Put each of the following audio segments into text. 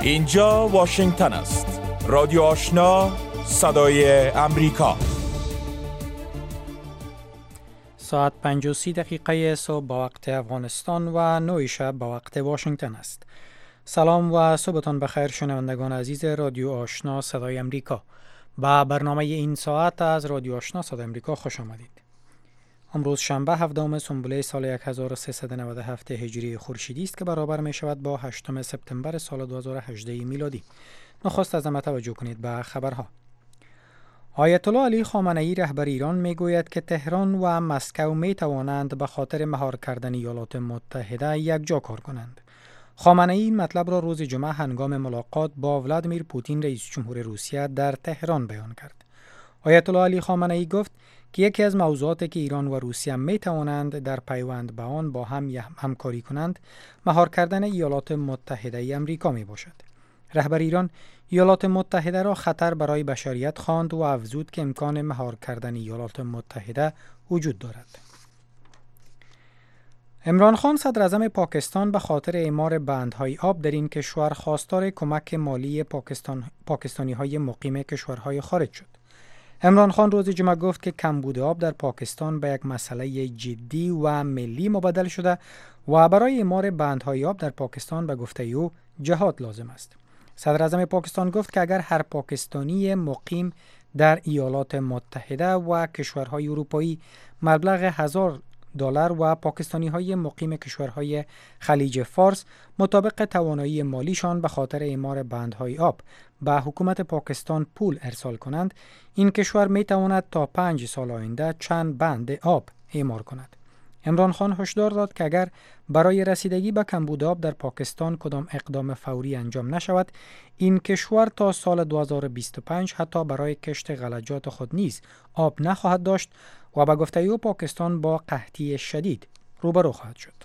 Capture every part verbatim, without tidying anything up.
اینجا واشنگتن است. رادیو آشنا، صدای امریکا. ساعت پنج و سی دقیقه صبح با وقت افغانستان و نه شب با وقت واشنگتن است. سلام و صبحتان بخیر شنوندگان عزیز رادیو آشنا صدای امریکا. با برنامه این ساعت از رادیو آشنا صدای امریکا خوش آمدید. امروز شنبه هفدهم سنبله سال هزار و سیصد و نود و هفت هجری خورشیدی است که برابر می شود با هشتم سپتامبر سال دو هزار و هجده میلادی. نخست از همه توجه کنید به خبرها. آیت الله علی خامنه ای رهبر ایران می گوید که تهران و مسکو می توانند به خاطر مهار کردن ایالات متحده یک جا کار کنند. خامنه ای این مطلب را روز جمعه هنگام ملاقات با ولادیمیر پوتین رئیس جمهور روسیه در تهران بیان کرد. آیت الله علی خامنه ای گفت که یکی از موضوعاتی که ایران و روسیه می توانند در پیوند به آن با هم همکاری کنند مهار کردن ایالات متحده ای آمریکا می باشد. رهبر ایران ایالات متحده را خطر برای بشریت خواند و افزود که امکان مهار کردن ایالات متحده وجود دارد. عمران خان صدر اعظم پاکستان به خاطر اعمار بندهای آب در این کشور خواستار کمک مالی پاکستان پاکستانی های مقیم کشورهای خارج شد. عمران خان روز جمعه گفت که کمبود آب در پاکستان به یک مسئله جدی و ملی مبادل شده و برای اعمار بندهای آب در پاکستان به گفته او جهاد لازم است. صدر اعظم پاکستان گفت که اگر هر پاکستانی مقیم در ایالات متحده و کشورهای اروپایی مبلغ هزار دلار و پاکستانی های مقیم کشورهای خلیج فارس مطابق توانایی مالیشان به خاطر اعمار بندهای آب به حکومت پاکستان پول ارسال کنند، این کشور می تواند تا پنج سال آینده چند بند آب اعمار کند. عمران خان هشدار داد که اگر برای رسیدگی به کمبود آب در پاکستان کدام اقدام فوری انجام نشود، این کشور تا سال دو هزار و بیست و پنج حتی برای کشت غلجات خود نیز آب نخواهد داشت و به گفته او پاکستان با قحطی شدید روبرو خواهد شد.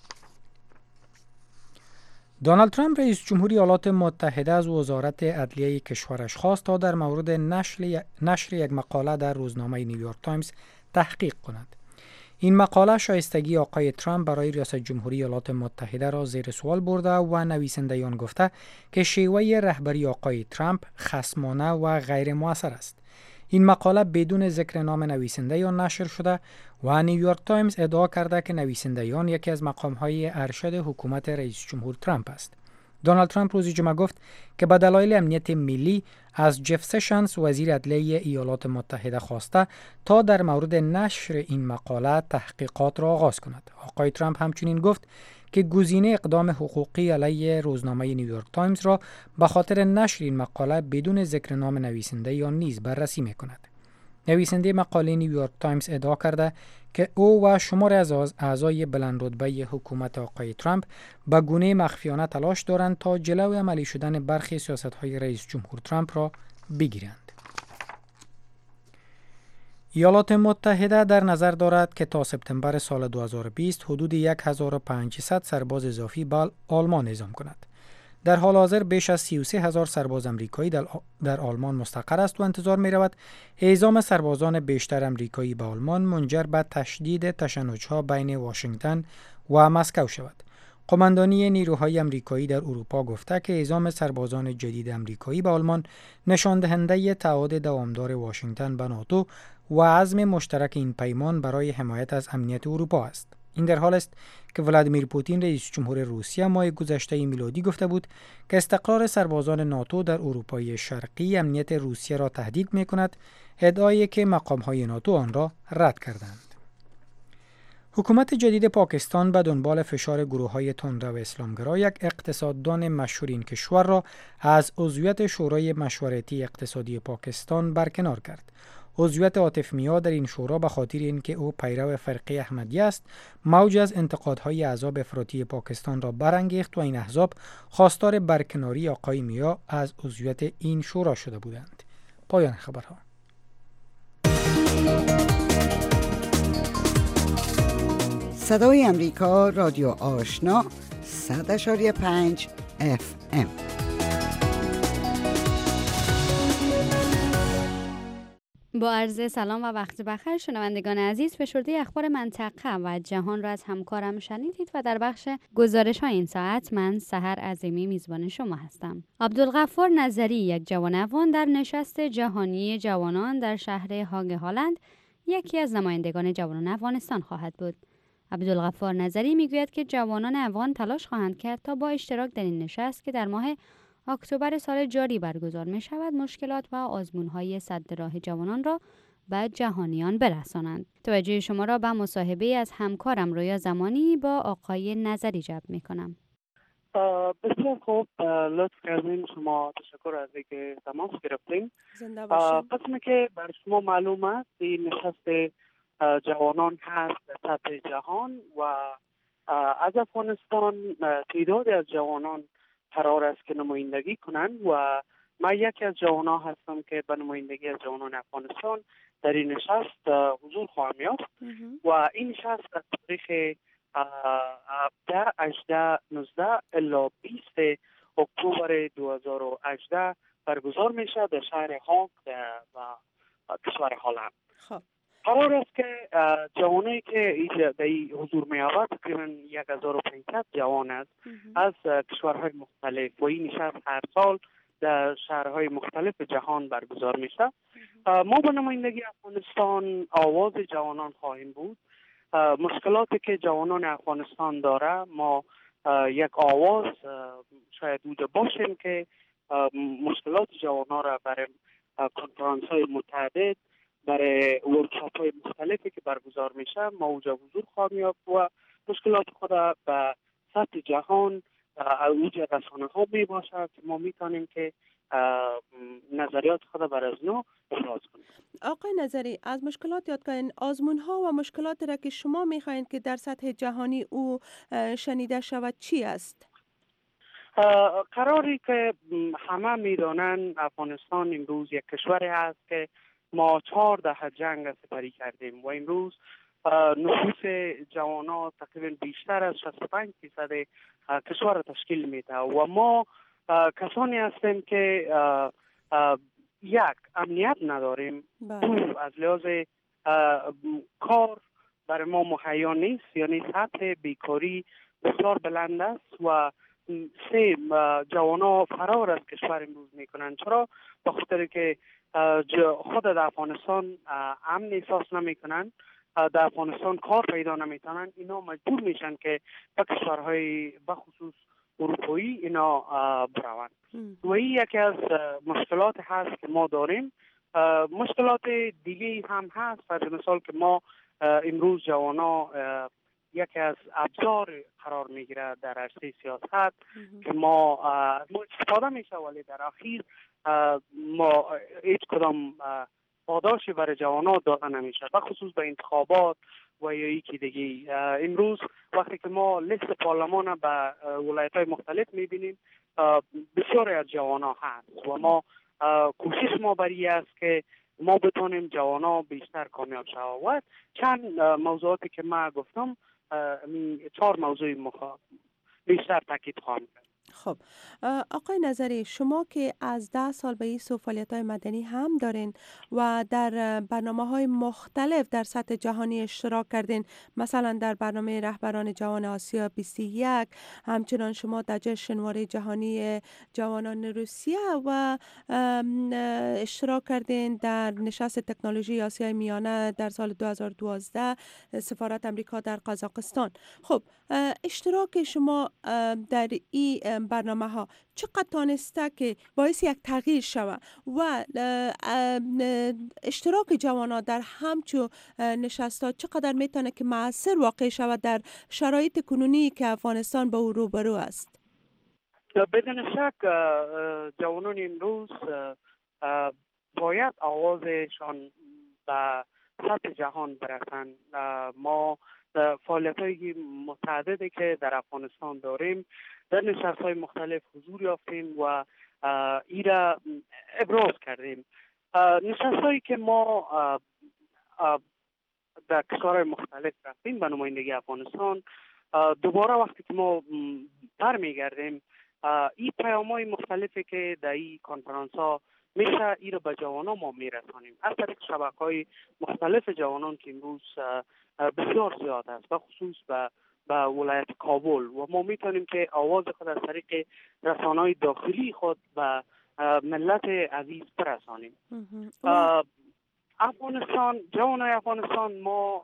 دونالد ترامپ رئیس جمهوری ایالات متحده از وزارت عدلیه کشورش خواست تا در مورد نشر, نشر یک مقاله در روزنامه نیویورک تایمز تحقیق کند. این مقاله شایستگی آقای ترامپ برای ریاست جمهوری ایالات متحده را زیر سوال برده و نویسندگان گفته که شیوه رهبری آقای ترامپ خصمانه و غیر مؤثر است. این مقاله بدون ذکر نام نویسنده آن نشر شده و نیویورک تایمز ادعا کرده که نویسنده آن یکی از مقام‌های ارشد حکومت رئیس جمهور ترامپ است. دونالد ترامپ روز جمعه گفت که به دلایل امنیت ملی از جف سشنز وزیر عدلیه ایالات متحده خواسته تا در مورد نشر این مقاله تحقیقات را آغاز کند. آقای ترامپ همچنین گفت که گزینه اقدام حقوقی علیه روزنامه نیویورک تایمز را به خاطر نشر این مقاله بدون ذکر نام نویسنده یا نیز بررسی می‌کند. نویسنده مقاله نیویورک تایمز ادعا کرده که او و شمار از اعضای بلند رتبه حکومت آقای ترامپ به گونه مخفیانه تلاش دارند تا جلوی عملی شدن برخی سیاست‌های رئیس جمهور ترامپ را بگیرند. ایالات متحده در نظر دارد که تا سپتامبر سال دو هزار و بیست حدود هزار و پانصد سرباز اضافی به آلمان اعزام کند. در حال حاضر بیش از سی و سه هزار سرباز آمریکایی در, در آلمان مستقر است و انتظار می رود اعزام سربازان بیشتر آمریکایی به آلمان منجر به تشدید تشنج‌ها بین واشنگتن و مسکو شود. قماندانی نیروهای آمریکایی در اروپا گفته که اعزام سربازان جدید آمریکایی به آلمان نشان دهنده تعهد دوامدار واشنگتن به ناتو و عزم مشترک این پیمان برای حمایت از امنیت اروپا است. این در حال است که ولادیمیر پوتین رئیس جمهور روسیه ماه گذشته میلادی گفته بود که استقرار سربازان ناتو در اروپای شرقی امنیت روسیه را تهدید می‌کند، ادعایی که مقام‌های ناتو آن را رد کردند. حکومت جدید پاکستان به دنبال فشار گروه‌های تندرو اسلامگرا یک اقتصاددان مشهور این کشور را از عضویت شورای مشورتی اقتصادی پاکستان برکنار کرد. عضویت عاطف میا در این شورا به خاطر اینکه او پیرو فرقه احمدیه است، موج از انتقادهای احزاب افراطی پاکستان را برانگیخت و این احزاب خواستار برکناری آقای میا از عضویت این شورا شده بودند. پایان خبرها. صدای امریکا، رادیو آشنا، صد اشاری پنج اف ام. با عرض سلام و وقت بخیر شنوندگان عزیز، فشرده اخبار منطقه و جهان را از همکارم شنیدید و در بخش گزارش های این ساعت من سحر عظیمی میزبان شما هستم. عبدالغفار نظری، یک جوان افغان، در نشست جهانی جوانان در شهر هاگ هالند یکی از نمایندگان جوانان افغانستان خواهد بود. عبدالغفار نظری میگوید که جوانان افغان تلاش خواهند کرد تا با اشتراک در این نشست که در ماه اکتبر سال جاری برگزار می شود مشکلات و آزمون‌های سد راه جوانان را به جهانیان برسانند. توجه شما را به مصاحبه از همکارم رویا زمانی با آقای نظری جلب می کنم. بسیار خوب، لطف کردین. شما تشکر از اینکه تماس گرفتین. زنده باشین. قسمی که بر شما معلوم است این نشست جوانان هست در سطح جهان و از افغانستان تعدادی از جوانان قرار است که نمایندگی کنند و من یکی از جوانان هستم که به نمایندگی از جوانان افغانستان در این نشست حضور خواهم یافت و این نشست از تاریخ هفده، هجده، نوزده الی بیست اکتبر دو هزار و هجده برگزار می شود در شهر هاگ و کشور هلند. خب قرار است که جوانایی که در این حضور می یابد تقریبا یک هزار و پانصد جوان است از کشورهای مختلف و این نشست هر سال در شهرهای مختلف جهان برگزار می شود. ما با نمایندگی افغانستان آواز جوانان خواهیم بود. مشکلاتی که جوانان افغانستان داره ما یک آواز شاید بوده باشیم که مشکلات جوانان را برای کنفرانس های متعدد، برای ورکشاپ های مختلفی که برگزار میشه ما اوجا حضور خواهیم یافت و مشکلات خود به سطح جهان اوج رسانه ها می باشد که ما میتونیم که نظریات خود بر از نو ابراز کنیم. آقای نظری، از مشکلات یاد کنین، آزمون ها و مشکلات را که شما میخواین که در سطح جهانی او شنیده شود چی است؟ قراری که همه میدانند افغانستان امروز یک کشوری است که ما چهار دهه جنگ سپری کردیم و امروز نفوس جوانان تقریبا بیشتر از شصت و پنج درصد کشور تشکیل میده و ما کسانی هستیم که یک امنیت نداریم. دو از لحاظ کار برای ما مهیا نیست، یعنی سطح بیکاری بسیار بلند است و سه جوانا فرار از کشور امروز میکنن. چرا؟ به خاطر که خود در افغانستان امن احساس نمیکنن، در افغانستان کار پیدا نمیتونن، اینا مجبور میشن که به کشورهای بخصوص اروپایی اینا بروند و این یکی از مشکلات هست که ما داریم. مشکلات دیگه هم هست، فرض مثال که ما امروز جوانا یکی از ابزار قرار میگیره در عرصه سیاست که ما ما استفاده میشه ولی در اخیر ما هیچ کدام پاداشی برای جوانا داده نمیشه، بخصوص به انتخابات و یا یکی دیگه. امروز وقتی که ما لیست پارلمان به ولایت‌های مختلف میبینیم بسیاری از جوانا هست و ما کوشش ما بری است که ما بتونیم جوانا بیشتر کامیاب شود. چند موضوعاتی که ما گفتم چهار موضوع مخ... بیشتر تاکید خواهم کرد. خب آقای نظری، شما که از ده سال به این سو فعالیت‌های مدنی هم دارین و در برنامه‌های مختلف در سطح جهانی اشتراک کردین، مثلا در برنامه رهبران جوان آسیا بیست و یک، همچنان شما در جشنواره جهانی جوانان روسیه و اشتراک کردین در نشست تکنولوژی آسیای میانه در سال دو هزار و دوازده سفارت امریکا در قزاقستان. خب اشتراک شما در این برنامه ها چقدر تانسته که باعث یک تغییر شود و اشتراک جوانان در همچو نشست ها چقدر میتونه که مؤثر واقع شود در شرایط کنونی که افغانستان به او روبرو است؟ بدون شک جوانان امروز باید آوازشان به سطح جهان برسند. ما فعالیت‌های متعددی که در افغانستان داریم در نشست‌های مختلف حضور یافتیم و این را ابراز کردیم. نشست‌هایی که ما در کشورهای مختلف رفتیم به نمایندگی افغانستان، دوباره وقتی که ما برمیگردیم این پیام‌های مختلفی که در این کنفرانس‌ها میشه این رو به جوانان ما میرسانیم از طریق شبکه‌های مختلف جوانان که امروز بسیار زیاد است، به خصوص به به ولایت کابل، و ما میتونیم که آواز خود از طریق رسانه‌های داخلی خود به ملت عزیز برسانیم. افغانستان، جوانای افغانستان، ما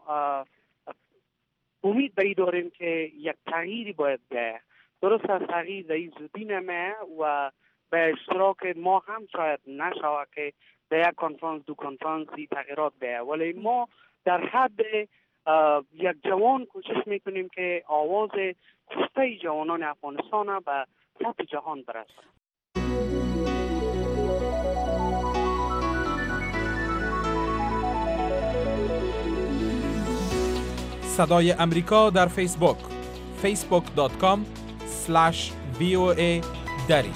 امید به این داریم که یک تغییری باید بیاید. درست از تغییر در این زودی نمیه و به اشتراک ما هم شاید نشود که در یک کنفرانس دو کنفرانسی تغییرات بیاید، ولی ما در حد یک جوان کوشش میکنیم که آواز خسته جوانان افغانستان به سطح جهان برسانیم. صدای امریکا در فیسبوک فیسبوک دات کام اسلش وی او ای دری.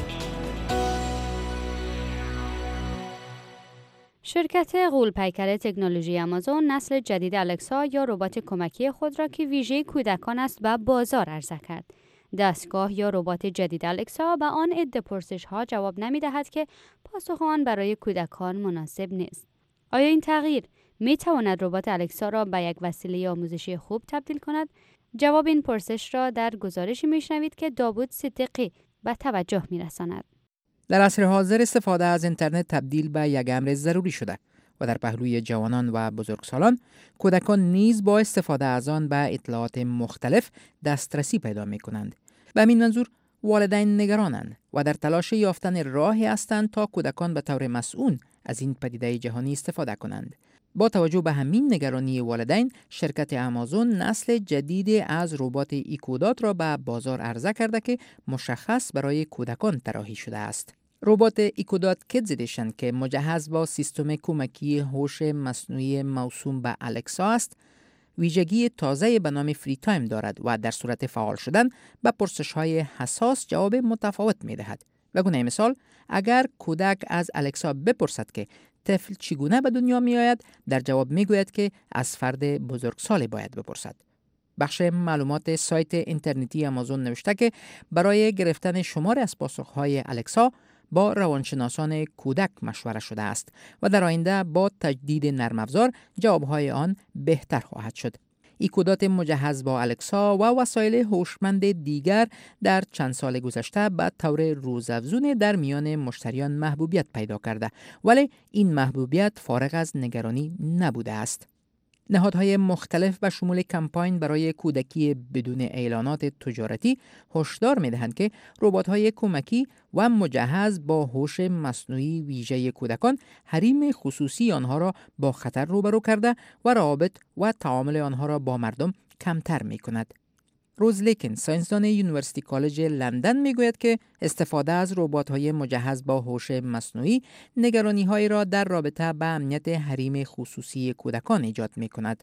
شرکت غول‌پیکر تکنولوژی آمازون نسل جدید الکسا یا ربات کمکی خود را که ویژه کودکان است به بازار عرضه کرد. دستگاه یا ربات جدید الکسا به آن عده پرسش‌ها جواب نمی‌دهد که پاسخ آن برای کودکان مناسب نیست. آیا این تغییر می تواند ربات الکسا را به یک وسیله آموزشی خوب تبدیل کند؟ جواب این پرسش را در گزارشی میشنوید که داوود صدیقی به توجه میرساند. در عصر حاضر استفاده از اینترنت تبدیل به یک امر ضروری شده و در پهلوی جوانان و بزرگسالان، کودکان نیز با استفاده از آن به اطلاعات مختلف دسترسی پیدا می کنند. به همین منظور والدین نگرانند و در تلاش یافتن راهی هستند تا کودکان به طور مسئول از این پدیده جهانی استفاده کنند. با توجه به همین نگرانی والدین، شرکت آمازون نسل جدید از ربات ایکودات را به بازار عرضه کرده که مشخص برای کودکان طراحی شده است. ربات ایکودات کیدز ادیشن که مجهز با سیستم کمکی هوش مصنوعی موسوم به الکسا است، ویژگی تازه به نام فری تایم دارد و در صورت فعال شدن به پرسش‌های حساس جواب متفاوت می‌دهد. به گونه مثال، اگر کودک از الکسا بپرسد که طفل چگونه به دنیا می آید، در جواب می گوید که از فرد بزرگسال باید بپرسد. بخش معلومات سایت اینترنتی آمازون نوشته که برای گرفتن شمار از پاسخهای الکسا با روانشناسان کودک مشوره شده است و در آینده با تجدید نرم افزار جوابهای آن بهتر خواهد شد. ایکودات مجهز با الکسا و وسایل هوشمند دیگر در چند سال گذشته به طور روزافزون در میان مشتریان محبوبیت پیدا کرده، ولی این محبوبیت فارغ از نگرانی نبوده است. نهادهای مختلف به شمول کمپاین برای کودکی بدون اعلانات تجارتی هشدار می‌دهند که ربات‌های کمکی و مجهز با هوش مصنوعی ویژه کودکان حریم خصوصی آنها را با خطر روبرو کرده و روابط و تعامل آنها را با مردم کمتر می‌کند. روز لیکن، ساینسدان یونیورسیتی کالج لندن میگوید که استفاده از ربات‌های مجهز با هوش مصنوعی نگرانی‌هایی را در رابطه با امنیت حریم خصوصی کودکان ایجاد می‌کند.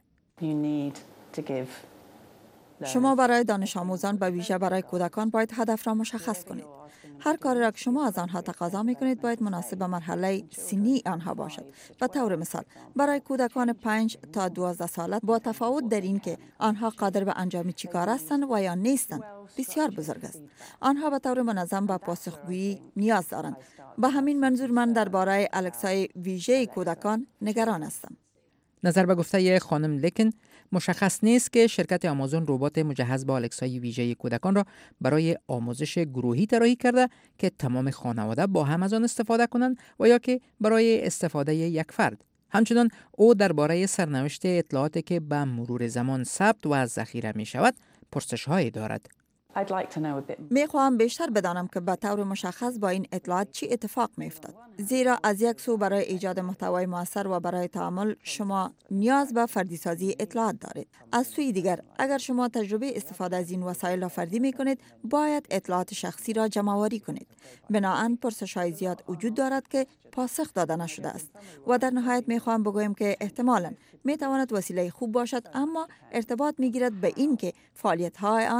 شما برای دانش آموزان به ویژه برای کودکان باید هدف را مشخص کنید. هر کاری را که شما از آنها تقاضا می‌کنید باید مناسب به مرحله سنی آنها باشد. به طور مثال، برای کودکان پنج تا دوازده ساله با تفاوت در این که آنها قادر به انجام چی کار هستند و یا نیستند بسیار بزرگ است. آنها به طور منظم به پاسخگویی نیاز دارند. به همین منظور من درباره الکسای ویژه کودکان نگران هستم. نظر به گفته خانم لیکن، مشخص نیست که شرکت آمازون ربات مجهز با الکسای ویژه کودکان را برای آموزش گروهی طراحی کرده که تمام خانواده با هم از آن استفاده کنند و یا که برای استفاده یک فرد. همچنین او درباره سرنوشت اطلاعاتی که به مرور زمان ثبت و ذخیره می شود پرسش‌هایی دارد. می خواهم بیشتر بدانم که به طور مشخص با این اطلاعات چی اتفاق می افتاد. زیرا از یک سو برای ایجاد محتوای مؤثر و برای تعامل شما نیاز به فردی سازی اطلاعات دارید. از سوی دیگر اگر شما تجربه استفاده از این وسایل را فردی می کنید، باید اطلاعات شخصی را جمع آوری کنید. بنابراین پرسش های زیاد وجود دارد که پاسخ داده نشده است. و در نهایت می خواهم بگویم که احتمالاً می تواند وسیله خوب باشد، اما ارتباط می گیرد به این که فعالیت های آن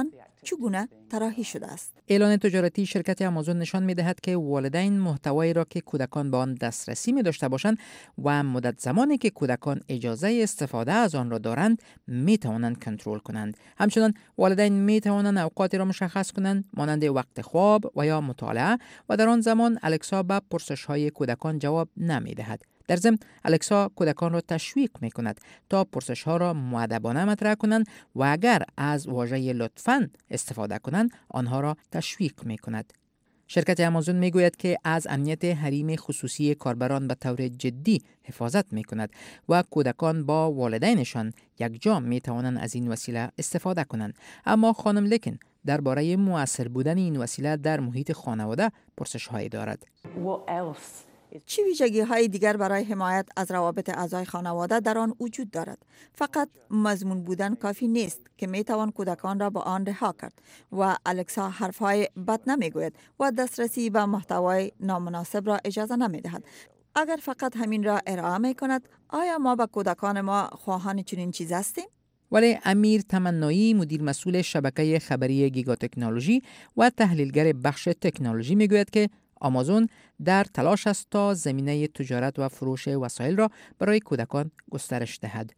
چگونه طراحی شده است؟ اعلان تجارتی شرکت آمازون نشان می‌دهد که والدین محتوایی را که کودکان به آن دسترسی می داشته باشند و مدت زمانی که کودکان اجازه استفاده از آن را دارند می توانند کنترل کنند. همچنین والدین می توانند اوقاتی را مشخص کنند مانند وقت خواب و یا مطالعه و در آن زمان الکسا به پرسش‌های کودکان جواب نمی دهد. در ضمن الکسا کودکان را تشویق می کند تا پرسش ها را مؤدبانه مطرح کنند و اگر از واژه لطفاً استفاده کنند آنها را تشویق می کند. شرکت آمازون می گوید که از امنیت حریم خصوصی کاربران به طور جدی حفاظت می کند و کودکان با والدینشان یکجا می توانند از این وسیله استفاده کنند. اما خانم لیکن درباره مؤثر بودن این وسیله در محیط خانواده پرسش هایی دارد. چه ویژگی های دیگر برای حمایت از روابط اعضای خانواده در آن وجود دارد؟ فقط مضمون بودن کافی نیست که می توان کودکان را با آن رها کرد و الکسا حرف های بد نمی گوید و دسترسی به محتوای نامناسب را اجازه نمی دهد. اگر فقط همین را ارائه می کند، آیا ما به کودکان ما خواهان چنین چیز هستیم؟ ولی امیر تمنایی مدیر مسئول شبکه خبری گیگا تکنولوژی و تحلیلگر بخش تکنولوژی می گوید که آمازون در تلاش است تا زمینه تجارت و فروش وسایل را برای کودکان گسترش دهد.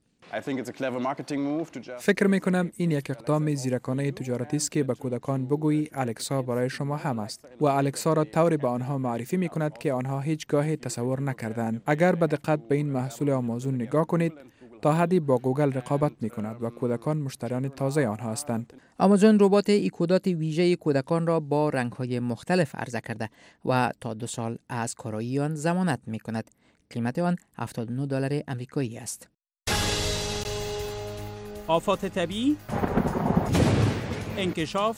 فکر می کنم این یک اقدام زیرکانه تجارتی است که به کودکان بگویی الکسا برای شما هم است و الکسا را طوری به آنها معرفی می کند که آنها هیچگاه تصور نکردند. اگر به دقت به این محصول آمازون نگاه کنید، تا حدی با گوگل رقابت می کند و کودکان مشتریان تازه آنها هستند. آمازون ربات ایکودات ویژه کودکان را با رنگ‌های مختلف عرضه کرده و تا دو سال از کارایی آن ضمانت می کند. قیمت آن هفتاد و نه دلار آمریکایی است. آفات طبیعی، انکشاف،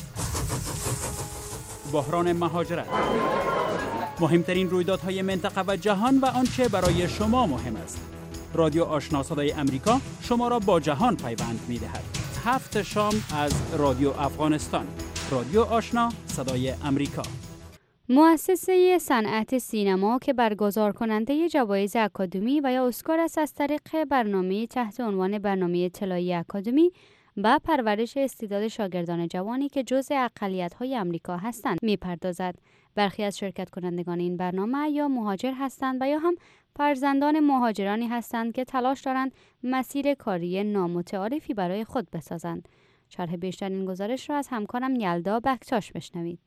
بحران مهاجرت، مهمترین رویدادهای منطقه و جهان و آنچه برای شما مهم است. رادیو آشنا صدای امریکا شما را با جهان پیوند می دهد. هفت شام از رادیو افغانستان. رادیو آشنا صدای امریکا. مؤسسه صنعت سینما که برگزار کننده جوایز اکادمی و یا اسکار است، از طریق برنامه تحت عنوان برنامه طلایی اکادمی با پرورش استعداد شاگردان جوانی که جزء اقلیت‌های امریکا هستند می‌پردازد. برخی از شرکت کنندگان این برنامه یا مهاجر هستند و یا هم فرزندان مهاجرانی هستند که تلاش دارند مسیر کاری نامتعارفی برای خود بسازند. شرح بیشتر این گزارش را از همکارم یلدا بکتاش بشنوید.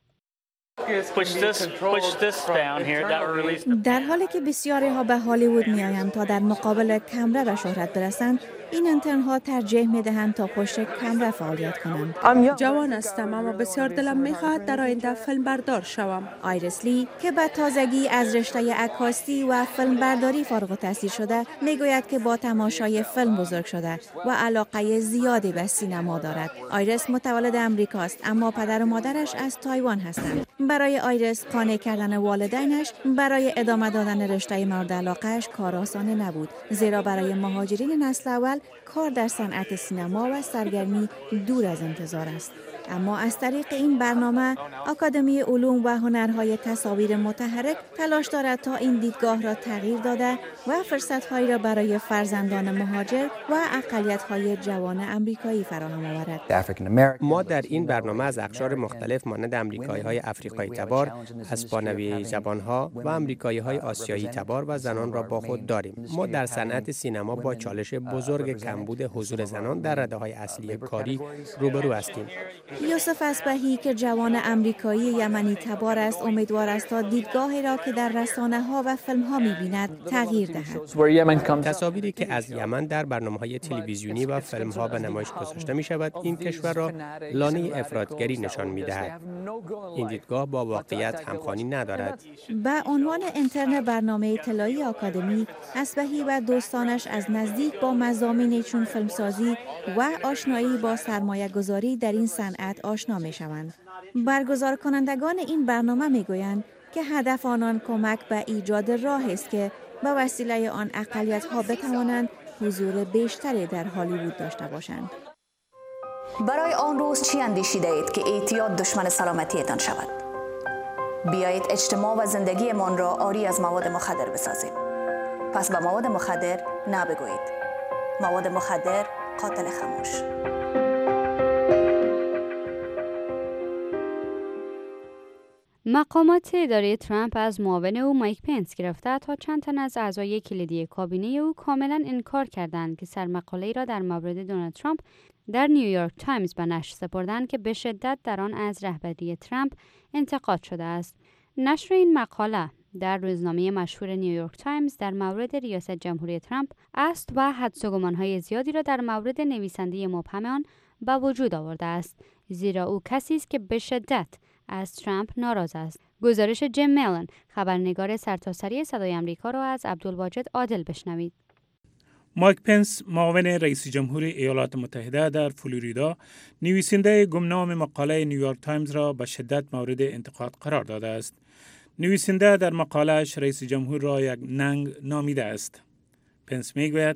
در حالی که بسیاری ها به هالیوود می آیند تا در مقابل کامرا به شهرت برسند، این انترن ها ترجیح می دهند تا پشت کامرا فعالیت کنند. جوان هستم اما بسیار دلم می خواهد در آینده فیلم بردار شوم. آیرس لی که به تازگی از رشته عکاسی و فیلم برداری فارغ التحصیل شده، می گوید که با تماشای فیلم بزرگ شده و علاقه زیادی به سینما دارد. آیرس متولد امریکاست اما پدر و مادرش از تایوان هستند. برای آیرس قانع کردن والدینش برای ادامه دادن رشته مورد علاقه‌اش کار آسان نبود، زیرا برای مهاجرین نسل اول کار در صنعت سینما و سرگرمی دور از انتظار است. اما از طریق این برنامه آکادمی علوم و هنرهای تصاویر متحرک تلاش دارد تا این دیدگاه را تغییر داده و فرصت‌هایی را برای فرزندان مهاجر و اقلیت‌های جوان آمریکایی فراهم آورد. ما در این برنامه از اقشار مختلف مانند آمریکایی‌های افریقایی تبار، اسپانوی زبان‌ها و آمریکایی‌های آسیایی تبار و زنان را با خود داریم. ما در صنعت سینما با چالش بزرگ کمبود حضور زنان در رده‌های اصلی کاری روبرو هستیم. یوسف اصبحی که جوان آمریکایی یمنی تبار است، امیدوار است تا دیدگاهی را که در رسانه‌ها و فیلم‌ها می‌بیند تغییر دهد. تصاویری که از یمن در برنامه‌های تلویزیونی و فیلم‌ها به نمایش گذاشته می‌شود، این کشور را لانه افراطگری نشان می‌دهد. این دیدگاه با واقعیت همخوانی ندارد. به عنوان انترن برنامه طلایی آکادمی، اصبحی و دوستانش از نزدیک با مضامین چون فیلمسازی و آشنایی با سرمایه‌گذاری در این صنعت آشنا می شوند. برگزار کنندگان این برنامه می گویند که هدف آنان کمک به ایجاد راه است که به وسیله آن اقلیت ها بتوانند حضور بیشتری در هالیوود داشته باشند. برای آن روز چی اندیشیده اید که اعتیاد دشمن سلامتیتان شود؟ بیایید اجتماع و زندگیمان را عاری از مواد مخدر بسازیم. پس به مواد مخدر نبگویید. مواد مخدر قاتل خاموش. مقامات اداره ترامپ از معاون او مایک پنس گرفته تا چند تن از اعضای کلیدی کابینه او کاملا انکار کردند که سرمقاله‌ای را در مورد دونالد ترامپ در نیویورک تایمز به نشر سپردند که به شدت در آن از رهبری ترامپ انتقاد شده است. نشر این مقاله در روزنامه مشهور نیویورک تایمز در مورد ریاست جمهوری ترامپ است و حدس و گمان‌های زیادی را در مورد نویسنده مبهم آن به وجود آورده است، زیرا او کسی است که به شدت از ترامپ ناراض است. گزارش جیم ملن، خبرنگار سرتاسری صدای آمریکا را از عبدالواجد عادل بشنوید. مایک پنس، معاون رئیس جمهور ایالات متحده در فلوریدا، نویسنده گمنام مقاله نیویورک تایمز را به شدت مورد انتقاد قرار داده است. نویسنده در مقاله‌اش رئیس جمهور را یک ننگ نامیده است. پنس میگوید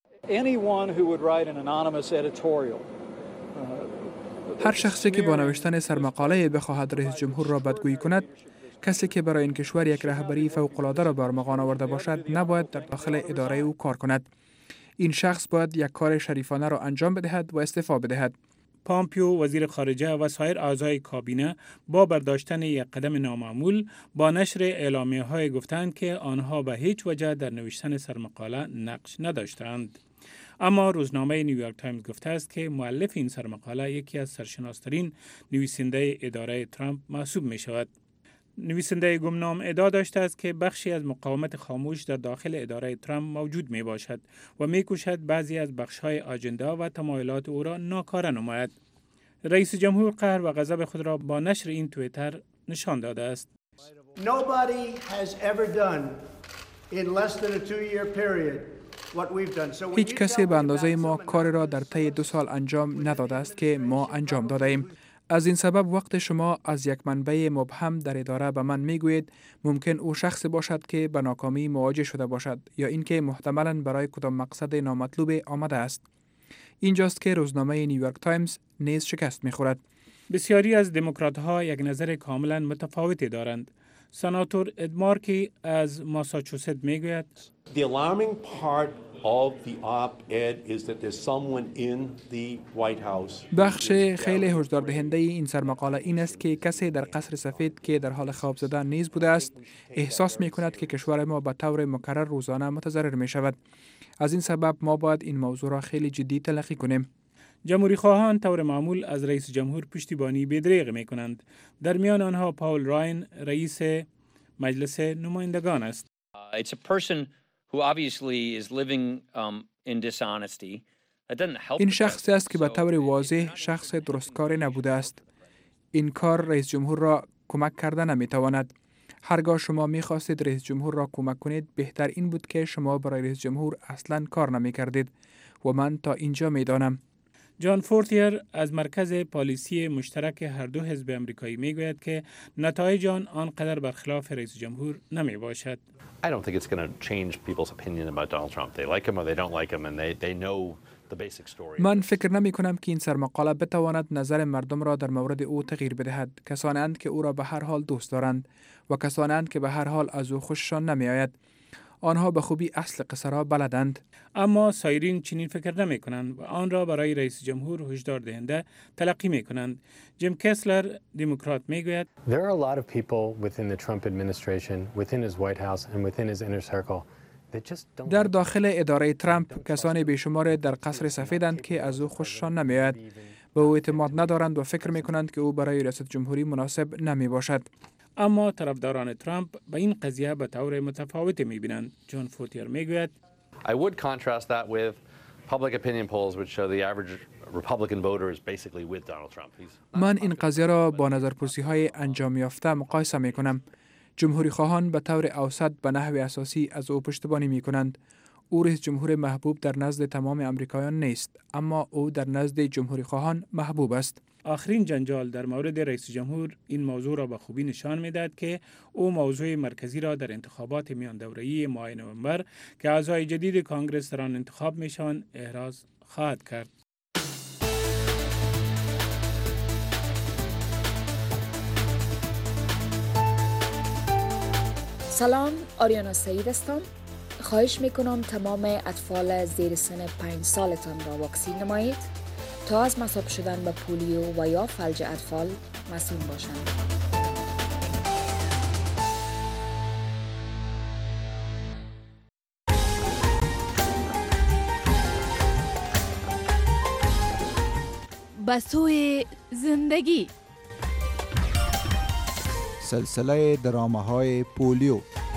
هر شخصی که با نوشتن سرمقاله بخواهد رئیس جمهور را بدگویی کند، کسی که برای این کشور یک رهبری فوق‌العاده را برمغان آورده باشد نباید در داخل اداره او کار کند. این شخص باید یک کار شریفانه را انجام بدهد و استعفا بدهد. پامپیو، وزیر خارجه و سایر اعضای کابینه با برداشتن یک قدم نامعمول با نشر اعلامیه‌های گفتند که آنها به هیچ وجه در نوشتن سرمقاله نقش نداشتند. اما روزنامه نیویورک تایمز گفته است که مؤلف این سرمقاله یکی از سرشناس‌ترین نویسنده اداره ترامپ محسوب می شود. نویسنده گمنام ادعا داشته است که بخشی از مقاومت خاموش در داخل اداره ترامپ موجود می باشد و می کوشد بعضی از بخش‌های آجندا و تمایلات او را ناکاره نماید. رئیس جمهور قهر و غضب خود را با نشر این توییتر نشان داده است. Nobody has ever done in less than a two-year period what we've done. So هیچ کسی به اندازه ما کار را در طی دو سال انجام نداده است که ما انجام داده ایم. از این سبب وقت شما از یک منبع مبهم در اداره به من میگویید ممکن او شخصی باشد که به ناکامی مواجه شده باشد یا اینکه محتملاً برای کدام مقصد نامطلوب آمده است. اینجاست که روزنامه نیویورک تایمز نیز شکست می‌خورد. بسیاری از دموکرات‌ها یک نظر کاملاً متفاوتی دارند. سناتور اد مارکی از ماساچوست میگوید The alarming part of the op-ed is that there's someone in the White House. بخش خیلی هشدار دهنده این سرمقاله این است که کسی در قصر سفید که در حال خواب زدن نیز بوده است احساس می کند که کشور ما به طور مکرر روزانه متضرر می شود. از این سبب ما باید این موضوع را خیلی جدی تلقی کنیم. جمهوری خواهان طور معمول از رئیس جمهور پشتیبانی بی‌دریغ می کنند. در میان آنها پاول راین رئیس مجلس نمایندگان است. Uh, it's a person who obviously is living um, in dishonesty. That doesn't help. این شخصی است که به طور واضح شخص درستکار نبوده است. این کار رئیس جمهور را کمک کرده نمیتواند. هرگاه شما میخواستید رئیس جمهور را کمک کنید بهتر این بود که شما برای رئیس جمهور اصلاً کار نمی کردید و من تا اینجا میدانم. جان فورتیر از مرکز پالیسی مشترک هر دو حزب امریکایی میگوید که نتایج آن آنقدر برخلاف رئیس جمهور نمی باشد. I don't think it's going to change people's opinion about Donald Trump. They like him or they don't like him and they they know the basic story. من فکر نمی کنم که این سرمقاله بتواند نظر مردم را در مورد او تغییر بدهد. کسانی اند که او را به هر حال دوست دارند و کسانی اند که به هر حال از او خوششان نمی آید. آنها به خوبی اصل قصه را بلدند. اما سایرین چنین فکر نمی کنند و آن را برای رئیس جمهور هشدار دهنده تلقی می کنند. جیم کسلر دموکرات می گوید There are a lot of people within the Trump administration, within his White House and within his inner circle that just don't. در داخل اداره ترامپ کسانی بیشمار در قصر سفیدند که از او خوششان نمی آید. به او اعتماد ندارند و فکر می کنند که او برای ریاست جمهوری مناسب نمی باشد. اما طرفداران ترامپ به این قضیه به طور متفاوت می‌بینند. جان فورتیر میگوید I would contrast that with public opinion polls which show the average Republican voter is basically with Donald Trump. من این قضیه را با نظرپرسی‌های انجام یافته مقایسه می‌کنم. جمهوری خواهان به طور اوسط به نحو اساسی از او پشتیبانی می‌کنند. او رئیس جمهور محبوب در نزد تمام آمریکایان نیست، اما او در نزد جمهوری خواهان محبوب است. آخرین جنجال در مورد رئیس جمهور این موضوع را به خوبی نشان می‌دهد که او موضوع مرکزی را در انتخابات میان دوره‌ای ماه نوامبر که اعضای جدید کانگرس در آن انتخاب میشوند احراز خواهد کرد. سلام، آریانا سعید هستم. خواهش میکنم تمام اطفال زیر سن پنج سالتان را واکسین نمایید تا از مصاب شدن به پولیو و یا فلج اطفال مسئول باشند. به سوی زندگی. سلسله درامه‌های پولیو.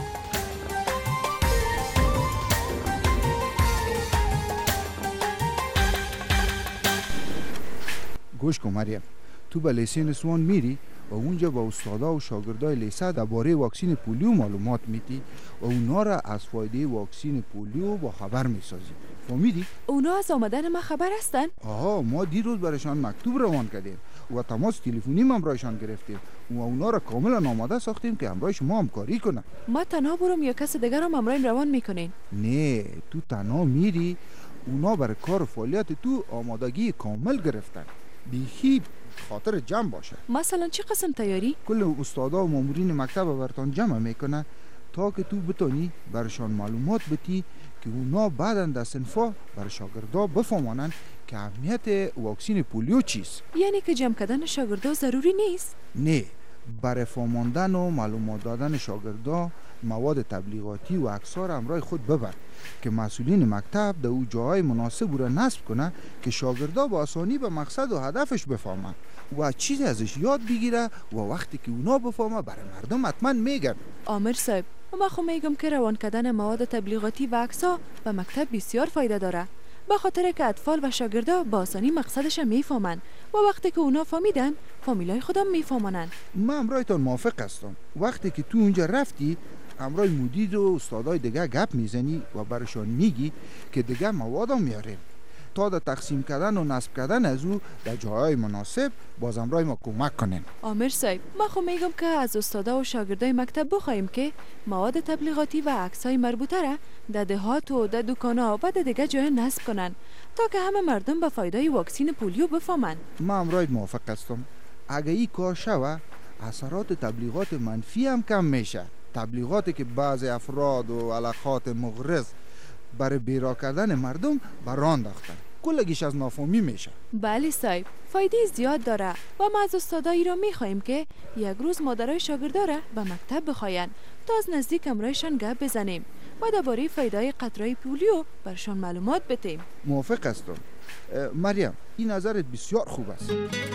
گوش کن مریم، تو به لیسه نسوان میری و اونجا با استادا و شاگردای لیسه درباره واکسین پولیو معلومات میدی و اونا را از فایده واکسین پولیو با خبر میسازی. فهمیدی؟ اونا از آمدن ما خبر هستن؟ آها، ما دیروز برایشان مکتوب روان کردیم و تماس تلفنی هم همراهشان گرفتیم و اونا را کاملا آماده ساختیم که همراه شما همکاری کنن. ما تنها برم یا کس دیگر هم همراهیم روان میکنین؟ نه، تو تنها میری، اونا برای کار و فعالیت تو آمادگی کامل گرفتن. بیخی خاطر جمع باشه. مثلا چی قسم تیاری؟ کل استادا و مامورین مکتب برتان جمع میکنه تا که تو بتونی برشان معلومات بدی که اونا بعداً در صنفا برای شاگردا بفهمانن که اهمیت واکسین پولیو چیست. یعنی که جمع کردن شاگردا ضروری نیست؟ نه، برای فهماندن و معلومات دادن شاگردا مواد تبلیغاتی و عکس‌ها را همراه خود ببر که مسئولین مکتب در او جاهای مناسب را نصب کنه که شاگردا با آسانی به مقصد و هدفش بفهمن و چیزی ازش یاد بگیره و وقتی که اونا بفهمه برای مردم حتما میگن. آمر صاحب، ما خو میگم که روان کردن مواد تبلیغاتی و عکس‌ها به مکتب بسیار فایده داره، به خاطر که اطفال و شاگردا با آسانی مقصدش میفهمن و وقتی که اونا فهمیدن فامیلای خودم میفهمونن. من همراهتان موافق هستم. وقتی که تو اونجا رفتی همراه مدیر و استادای دیگه گپ میزنی و برشان میگی که دیگه موادم میاریم تا در تقسیم کردن و نصب کردن از او در جاهای مناسب باز همراه ما کمک کنن. آمر صاحب، ما خو میگم که از استادا و شاگردای مکتب بخوایم که مواد تبلیغاتی و عکسای مربوطه را در دهات و در دکانا و در دیگه جای نصب کنن تا که همه مردم به فایده واکسین پولیو بفهمن. من همراه موافق هستم. اگه این کار شوه اثرات تبلیغات منفی هم کم میشه. تبلیغاتی که بعض افراد و علاقات مغرض برای بیرا کردن مردم بران داختن کلگیش از نافهمی میشه. بله صاحب، فایده زیاد داره و ما از استادایی را میخوایم که یک روز مادرای شاگردا را به مکتب بخواین تا از نزدیک همراهشان گپ بزنیم و درباره فایده قطره پولیو برشان معلومات بدیم. موافق هستم. مریم، این نظرت بسیار خوب است.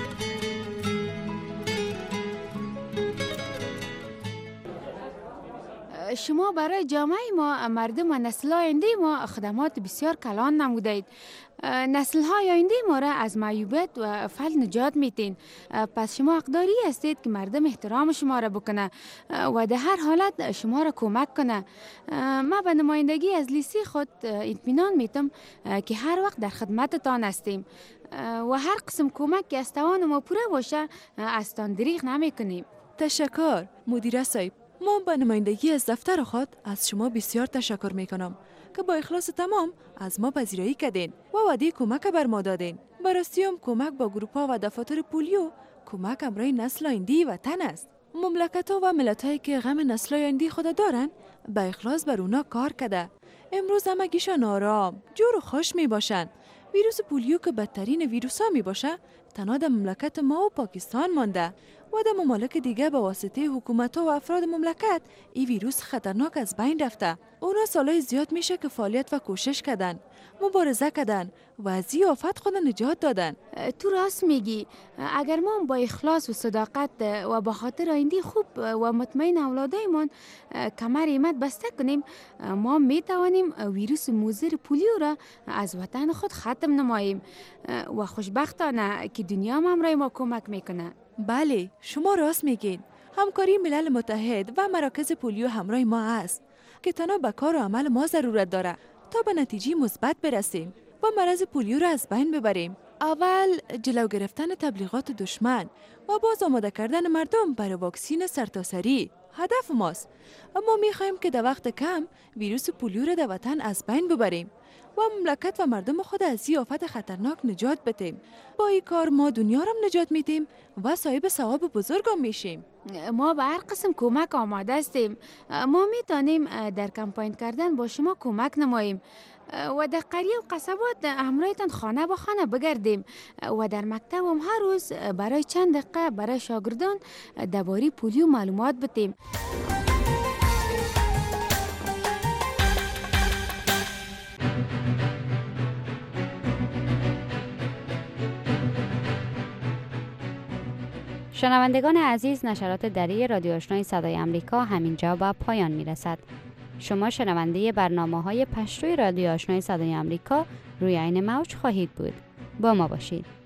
شما برای جامعه ما، مردم و نسل آینده ما خدمات بسیار کلان نمودید. نسل های آینده ما را از معیوبیت و فقر نجات میتین. پس شما حقداری هستید که مردم احترام شما را بکنه و در هر حالت شما را کمک کنه. ما به نمایندگی از لیسه خود اطمینان میتم که هر وقت در خدمتتان هستیم و هر قسم کمک که از توان ما پوره باشه از تان دریغ نمیکنیم. تشکر مدیر صاحب. ما به نمایندگی از دفتر خود از شما بسیار تشکر میکنم که با اخلاص تمام از ما پذیرایی کردین و وعده کمک بر ما دادین. براستی هم کمک با گروپ‌ها و دفاتر پولیو کمک امرای نسل آینده وطن است. مملکت‌ها و ملت‌هایی که غم نسل آینده خود دارن با اخلاص بر اونا کار کرده. امروز همه گیشان آرام، جور و خوش می باشن. ویروس پولیو که بدترین ویروسا می باشه تنها در مملکت ما و پاکستان مانده و در ممالک دیگه به واسطه حکومت‌ها و افراد مملکت این ویروس خطرناک از بین رفته. اونا سالهای زیاد میشه که فعالیت و کوشش کردن، مبارزه کردن و از این آفت خود نجات دادن. تو راست میگی. اگر ما با اخلاص و صداقت و با خاطر آینده خوب و مطمئن اولادایمان کمر همت بسته کنیم، ما میتوانیم ویروس مضر پولیو را از وطن خود ختم نماییم و خوشبختانه که دنیا هم همراه ما کمک میکنه. بله، شما راست میگین. همکاری ملل متحد و مراکز پولیو همراه ما است که تنها به کار و عمل ما ضرورت داره تا به نتیجه مثبت برسیم و مرض پولیو را از بین ببریم. اول جلو گرفتن تبلیغات دشمن و باز آماده کردن مردم برای واکسین سرتاسری هدف ماست. اما میخوایم که در وقت کم ویروس پولیو را در وطن از بین ببریم و مملکت و مردم خود از این آفت خطرناک نجات بدیم. با این کار ما دنیا را نجات میدیم و صاحب ثواب بزرگ هم میشیم. ما به هر قسم کمک آماده هستیم. ما میتونیم در کمپاین کردن با شما کمک نماییم و در قریه و قصبات همراهتان خانه با خانه بگردیم و در مکتب هم هر روز برای چند دقیقه برای شاگردان درباره پولیو معلومات بدیم. شنوندگان عزیز، نشرات دری رادیو آشنای صدای آمریکا همینجا به پایان میرسد. شما شنونده برنامه‌های پشتوی رادیو آشنای صدای آمریکا روی عین موج خواهید بود. با ما باشید.